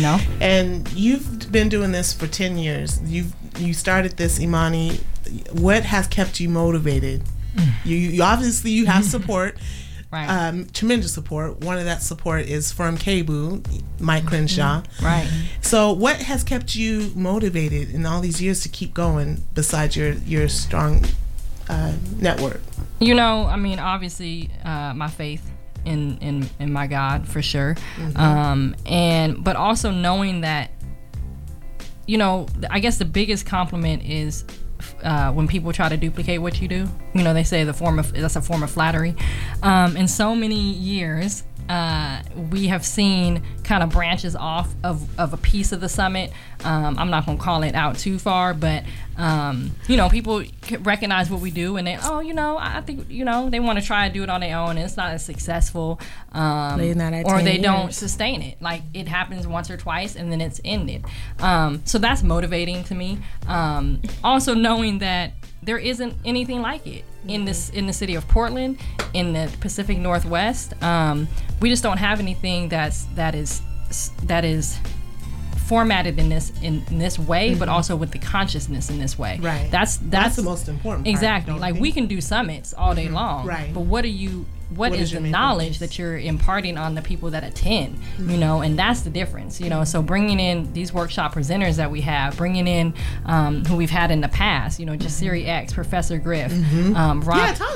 And you've been doing this for 10 years. You started this, Imani. What has kept you motivated? You obviously you have support. Right. Tremendous support. One of that support is from KBOO, Mike Crenshaw. Right. So what has kept you motivated in all these years to keep going besides your strong network? Obviously my faith in my God, for sure. But also knowing that, I guess the biggest compliment is when people try to duplicate what you do. They say that's a form of flattery. In so many years, we have seen kind of branches off of a piece of the summit. I'm not going to call it out too far, but people recognize what we do, and they, I think, they want to try to do it on their own, and it's not as successful, or they don't sustain it. Like, it happens once or twice, and then it's ended. So that's motivating to me. Also knowing that there isn't anything like it in the city of Portland, in the Pacific Northwest. We just don't have anything that is formatted in this way, but also with the consciousness in this way. Right. That's the most important part. Exactly. Like, we can do summits all day long. Right. But what is the knowledge that you're imparting on the people that attend? And that's the difference. So bringing in these workshop presenters that we have, bringing in who we've had in the past. Jasiri X, Professor Griff, Rob.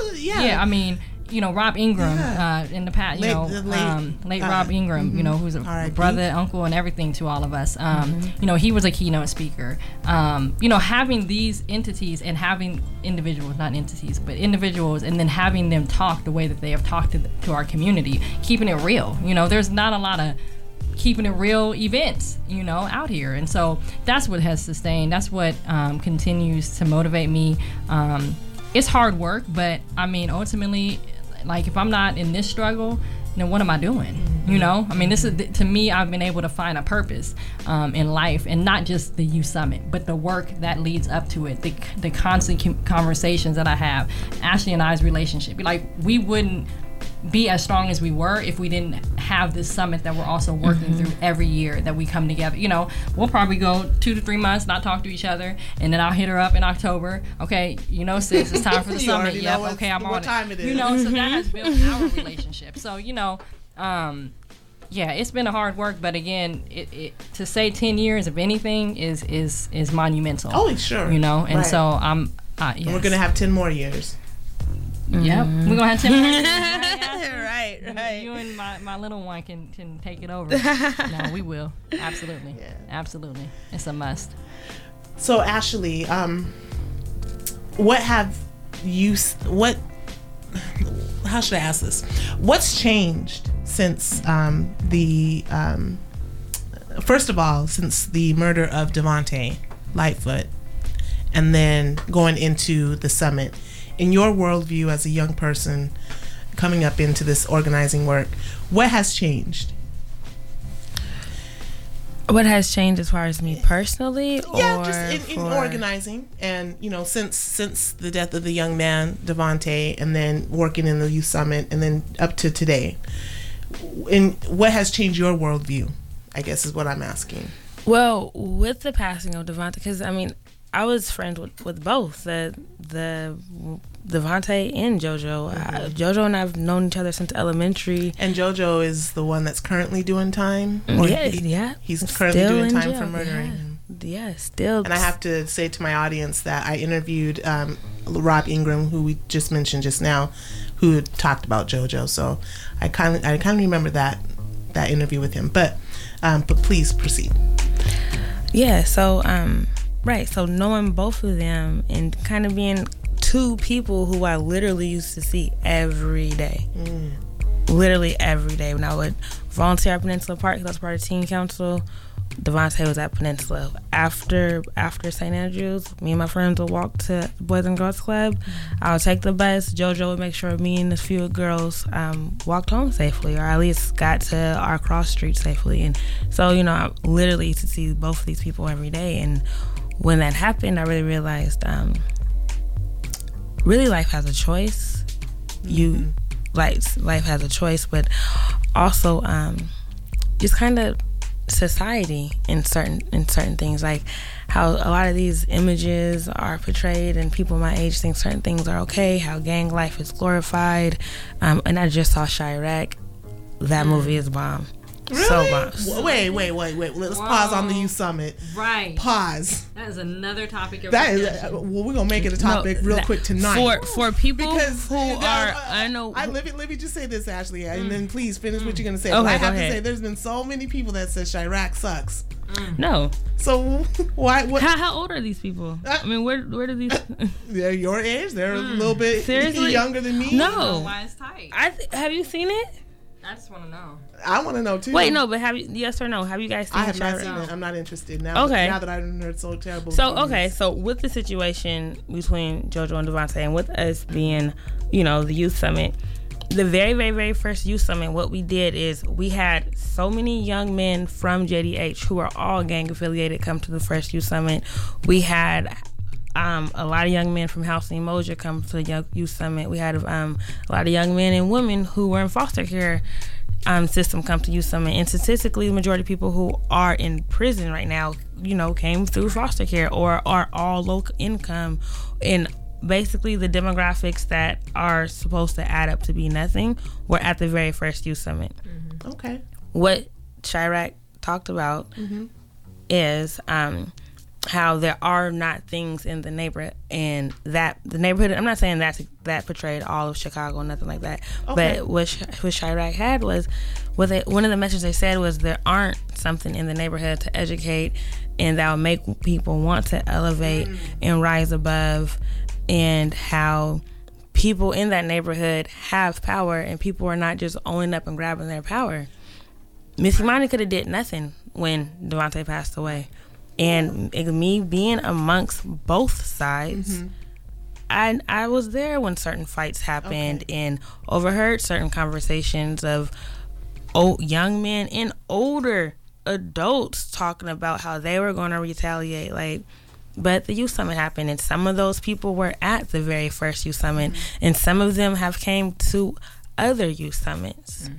Rob Ingram in the past, late Rob Ingram, who's a brother, uncle, and everything to all of us. He was a keynote speaker. Having these entities and having individuals, not entities, but individuals, and then having them talk the way that they have talked to our community, keeping it real. There's not a lot of keeping it real events, out here. And so that's what has sustained. That's what continues to motivate me. It's hard work, but ultimately, like, if I'm not in this struggle, then what am I doing? This is, to me, I've been able to find a purpose in life, and not just the Youth Summit, but the work that leads up to it, the constant conversations that I have, Ashley and I's relationship. Like, we wouldn't be as strong as we were if we didn't have this summit that we're also working through every year that we come together. You know, we'll probably go 2 to 3 months, not talk to each other, and then I'll hit her up in October. Okay, you know, sis, it's time for the summit. Yep, okay, I'm on what time it is. You know, so that has built our relationship. So, you know, yeah, it's been a hard work, but again, it to say 10 years of anything is monumental. Oh, sure. You know, and right. so I'm. Yes. And we're gonna have 10 more years. Yep, we're gonna have 10 more years. right. You and my little one can take it over. No, we will. Absolutely. Yeah. Absolutely. It's a must. So Ashley, how should I ask this? What's changed since first of all, since the murder of Devontae Lightfoot, and then going into the summit? In your worldview as a young person coming up into this organizing work, what has changed? What has changed as far as me personally? Yeah, or just in organizing, and you know, since the death of the young man Devontae, and then working in the youth summit, and then up to today. And what has changed your worldview, I guess is what I'm asking. Well, with the passing of Devontae, because I mean, I was friends with both the Devontae and JoJo. JoJo and I've known each other since elementary. And JoJo is the one that's currently doing time? Yeah. He's currently doing time for murdering him. Yeah, still. And I have to say to my audience that I interviewed Rob Ingram, who we just mentioned just now, who had talked about JoJo. So I kind of remember that interview with him. But please proceed. Yeah, so right, so knowing both of them and kind of being two people who I literally used to see every day. Literally every day. When I would volunteer at Peninsula Park, because I was part of Teen Council, Devontae was at Peninsula. After St. Andrews, me and my friends would walk to Boys and Girls Club. I would take the bus. JoJo would make sure me and a few girls walked home safely, or at least got to our cross street safely. And so, you know, I literally used to see both of these people every day. And when that happened, I really realized really life has a choice. Life has a choice, but also just kind of society in certain things, like how a lot of these images are portrayed and people my age think certain things are okay, how gang life is glorified. And I just saw Chirac. That movie is bomb. Really? So bomb. Wait. Let's pause on the youth summit. Right. Pause. That is another topic of that discussion. Is we're gonna make it a topic real quick tonight. For people because who are I know. Let me just say this, Ashley, and then please finish what you're gonna say. Okay, I have go to ahead. say, there's been so many people that said Chirac sucks. No. So why? What? How old are these people? I mean, where do these? They're your age. They're a little bit Seriously? younger than me. No. Why it's tight? Have you seen it? I just want to know. I want to know too. Wait, no, but have you? Yes or no? Have you guys seen? I have not Chirac? seen it. I'm not interested now. Okay. Now that I've heard so terrible. So okay, so with the situation between JoJo and Devontae, and with us being, you know, the youth summit, the very, very, very first youth summit, what we did is we had so many young men from JDH who are all gang affiliated come to the first youth summit. We had a lot of young men from Housing Moja come to the youth summit. We had a lot of young men and women who were in foster care system come to youth summit. And statistically, the majority of people who are in prison right now, you know, came through foster care or are all low income. And basically the demographics that are supposed to add up to be nothing were at the very first youth summit. Okay. What Chirac talked about is how there are not things in the neighborhood, and that the neighborhood, I'm not saying that portrayed all of Chicago, nothing like that. Okay. But what Chirac had was, one of the messages they said was there aren't something in the neighborhood to educate and that will make people want to elevate and rise above, and how people in that neighborhood have power and people are not just owning up and grabbing their power. Miss Imani could have did nothing when Devontae passed away. And me being amongst both sides, I was there when certain fights happened and overheard certain conversations of young men and older adults talking about how they were going to retaliate. But the youth summit happened, and some of those people were at the very first youth summit, and some of them have came to other youth summits,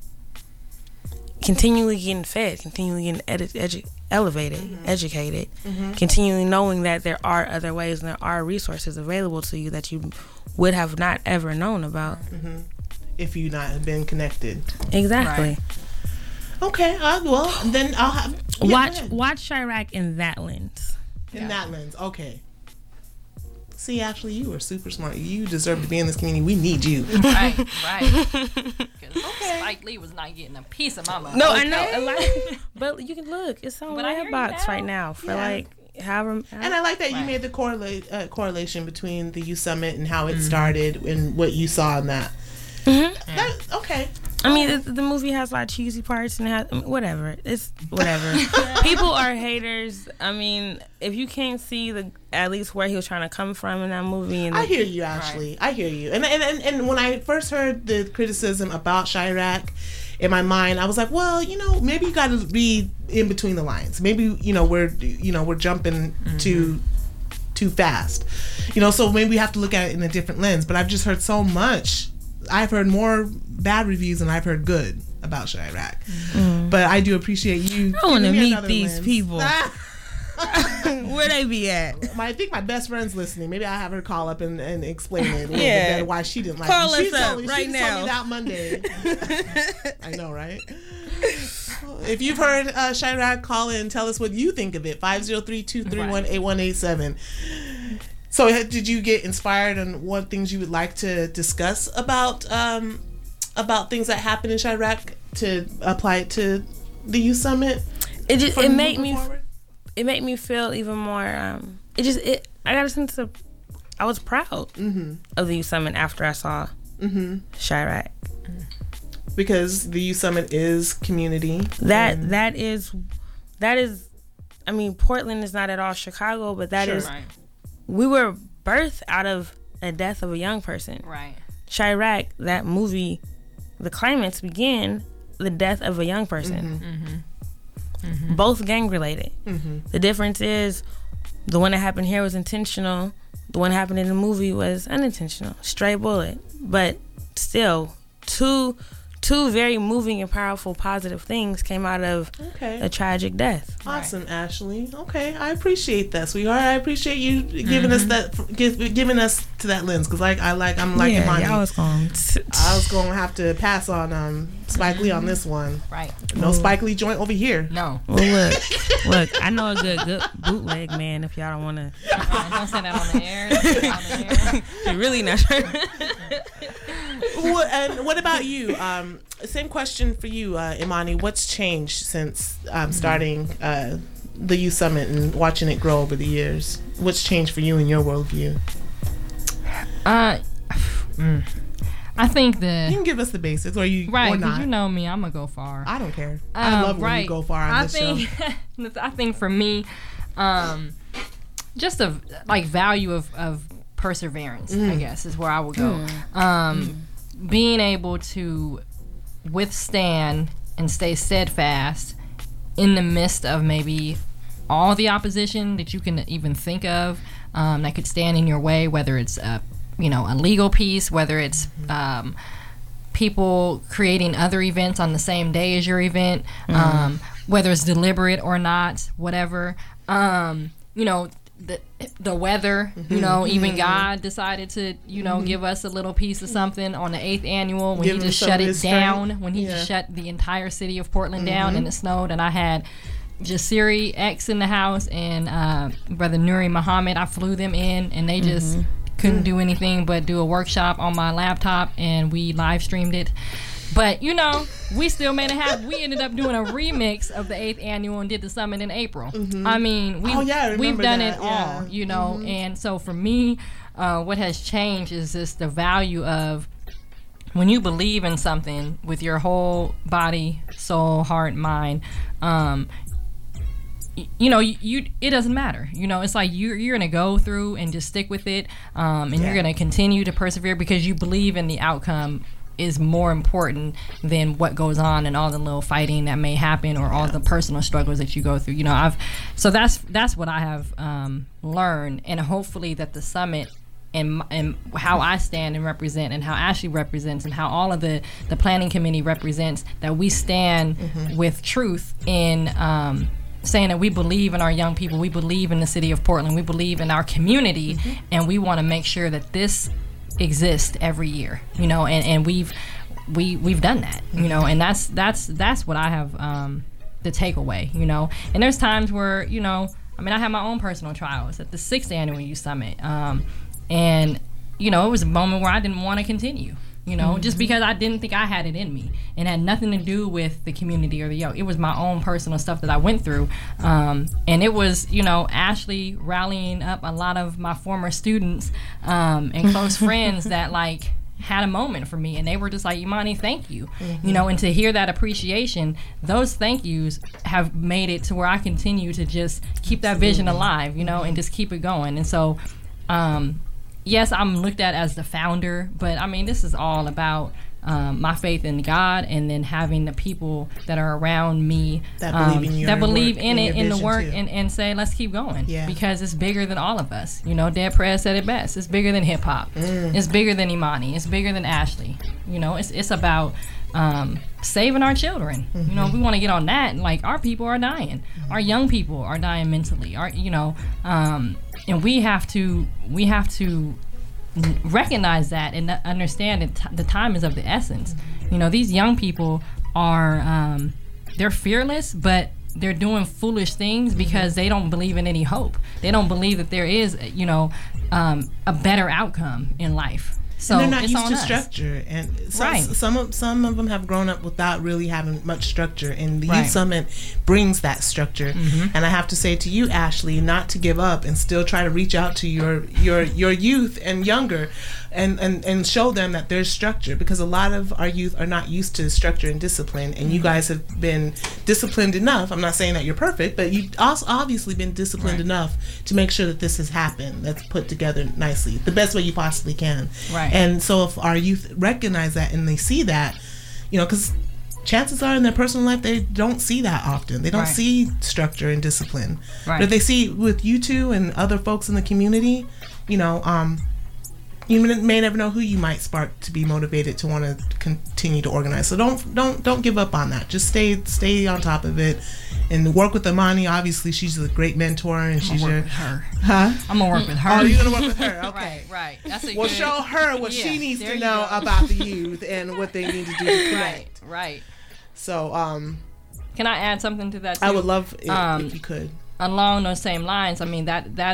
continually getting fed, continually getting elevated, educated, continually knowing that there are other ways and there are resources available to you that you would have not ever known about if you not have been connected. Exactly. Right. Okay, well then I'll have watch Chirac in that lens. In that lens, okay. See, Ashley, you are super smart. You deserve to be in this community. We need you. Right. Because Spike Lee was not getting a piece of my money. No, I know. But you can look. It's on Redbox right now for however. And I like that you made the correlation between the Youth Summit and how it started and what you saw in that. Okay. I mean, the movie has a lot of cheesy parts and whatever. It's whatever. People are haters. I mean, if you can't see at least where he was trying to come from in that movie. I hear you, Ashley. I hear you. And when I first heard the criticism about Chirac, in my mind, I was like, well, maybe you got to read in between the lines. Maybe we're jumping too fast. So maybe we have to look at it in a different lens. But I've just heard so much. I've heard more bad reviews than I've heard good about Chirac. But I do appreciate you. I want to meet these people. Where they be at? I think my best friend's listening. Maybe I'll have her call up and explain it a little bit better why she didn't like it. Call us up right now. She told me that Monday. I know, right? If you've heard Chirac, call in and tell us what you think of it. 503-231-8187. So did you get inspired on what things you would like to discuss about things that happened in Chirac to apply it to the Youth Summit? It made me feel even more. I got a sense of I was proud of the Youth Summit after I saw Chirac. Because the Youth Summit is community. That is. I mean, Portland is not at all Chicago, but that is. Right. We were birthed out of a death of a young person. Right. Chirac, that movie, the climax began the death of a young person. Both gang related. The difference is the one that happened here was intentional. The one that happened in the movie was unintentional. Stray bullet. But still, two very moving and powerful positive things came out of a tragic death. Awesome, right. Ashley. Okay, I appreciate that, sweetheart. I appreciate you giving us that, giving us to that lens, because I'm like Imani. I was going to have to pass on Spike Lee on this one. Right. No Spike Lee joint over here. No. Well, look. I know a good bootleg man. If y'all don't want to, don't say that on the air. You're really not sure. And what about you? Same question for you, Imani. What's changed since starting the Youth Summit and watching it grow over the years? What's changed for you in your worldview? I think you can give us the basics, or you right? Because you know me, I'm gonna go far. I don't care. I love when you go far on this show. I think for me, just a value of perseverance, I guess, is where I would go. Being able to withstand and stay steadfast in the midst of maybe all the opposition that you can even think of that could stand in your way, whether it's a legal piece, whether it's people creating other events on the same day as your event, whether it's deliberate or not, whatever. The weather, even God decided to, give us a little piece of something on the 8th annual when he just shut it down, when he just shut the entire city of Portland down and it snowed, and I had Jasiri X in the house and Brother Nuri Muhammad. I flew them in and they just couldn't do anything but do a workshop on my laptop, and we live streamed it. But, we still made it happen. We ended up doing a remix of the 8th annual and did the summit in April. I mean, we've done it all, And so for me, what has changed is just the value of when you believe in something with your whole body, soul, heart, mind, it doesn't matter. It's like you're gonna go through and just stick with it, and you're gonna continue to persevere because you believe in the outcome is more important than what goes on and all the little fighting that may happen or all the personal struggles that you go through. So that's what I have learned, and hopefully that the summit and how I stand and represent, and how Ashley represents, and how all of the planning committee represents, that we stand with truth in saying that we believe in our young people, we believe in the city of Portland, we believe in our community, and we want to make sure that this exists every year, you know, and we've done that, you know, and that's what I have the takeaway, you know. And there's times where, you know, I mean, I had my own personal trials at the 6th annual Youth Summit, and you know, it was a moment where I didn't want to continue, you know, just because I didn't think I had it in me, and had nothing to do with the community or the young. It was my own personal stuff that I went through, and it was, you know, Ashley rallying up a lot of my former students and close friends that like had a moment for me, and they were just like, Imani, thank you, you know. And to hear that appreciation, those thank yous have made it to where I continue to just keep that vision alive, you know, and just keep it going. And so yes, I'm looked at as the founder, but I mean, this is all about my faith in God, and then having the people that are around me that believe in the work, and say, let's keep going, because it's bigger than all of us. You know, Dead Prez said it best. It's bigger than hip hop. It's bigger than Imani. It's bigger than Ashley. You know, it's about saving our children. You know, we want to get on that. And like, our people are dying. Our young people are dying mentally. And we have to recognize that and understand that the time is of the essence. You know, these young people are they're fearless, but they're doing foolish things because they don't believe in any hope. They don't believe that there is, you know, a better outcome in life. So and they're not it's used on to us. structure, and some of them have grown up without really having much structure, and the Youth Summit brings that structure. And I have to say to you, Ashley, not to give up and still try to reach out to your youth and younger, and show them that there's structure, because a lot of our youth are not used to structure and discipline, and you guys have been disciplined enough. I'm not saying that you're perfect, but you've also obviously been disciplined enough to make sure that this has happened, that's put together nicely, the best way you possibly can. And so if our youth recognize that and they see that, you know, because chances are in their personal life they don't see that often. They don't see structure and discipline. But if they see with you two and other folks in the community, you know, you may never know who you might spark to be motivated to want to continue to organize. So don't give up on that. Just stay on top of it and work with Imani. Obviously, she's a great mentor, and she's your her. Huh? I'm gonna work with her. Oh, you're gonna work with her. Okay, right. That's a well, good, show her what she needs to know about the youth and what they need to do to connect. Right. So, can I add something to that too? I would love if you could. Along those same lines, I mean, that